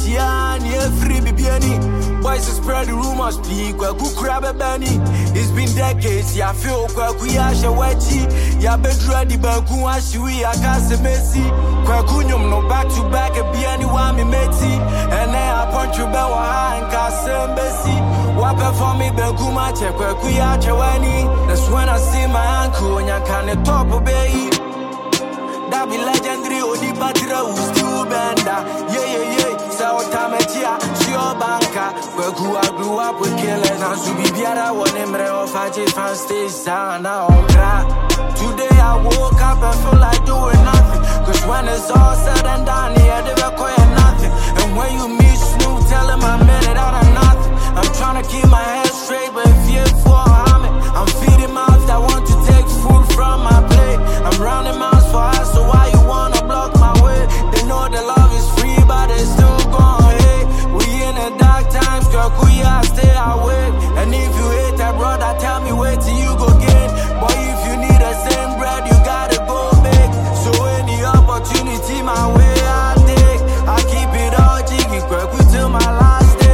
Tiani, free bibiani. Boys spread the rumors, speak, where could grab a benny. It's been decades, ya feel where we are, Shawachi, ya bedra the Banku, Ashui, I can't say Messi. Quacunyum, no back to back, a biani, wami meti. And then I punch you bell, and Casem Bessie. Wapa for me, Belguma, check where we are, Chawani. That's when I see my uncle, and I can't top obey. That be legendary, Odi Patra, who still bender. Yeah. So Tamachia, sure banker. Where I grew up with killers, and so be Biara, one emre of Faji fan station. Today I woke up and feel like doing nothing. Cause when it's all said and done, yeah, they require nothing. And when you meet Snoop, tell him I made it out of nothing. I'm trying to keep my head straight, but if you're for harming, I'm feeding mouths that want to take food from my plate. I'm rounding mouths for us, so why you wanna block my way? They know the love is free, but they still gon' hate. We in the dark times, girl, I stay awake. And if you hate that brother, tell me wait till you go get. Boy, if you need the same bread, you gotta go big. So any opportunity, my way I take. I keep it all jiggy, girl, till my last day.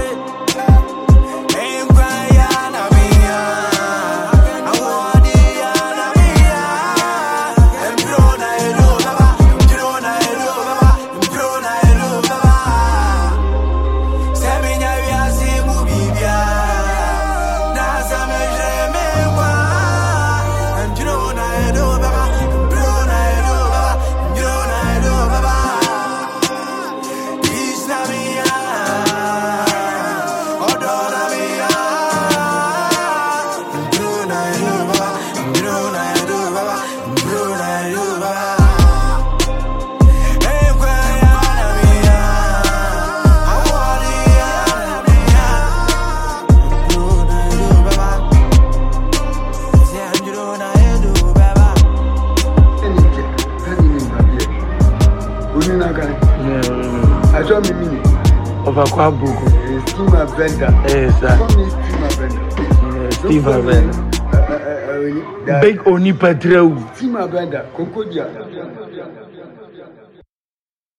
I saw me of a quabuco. Steam vendor. Yes, Steam vendor. Big Oni Patrol. Steam vendor. Concordia.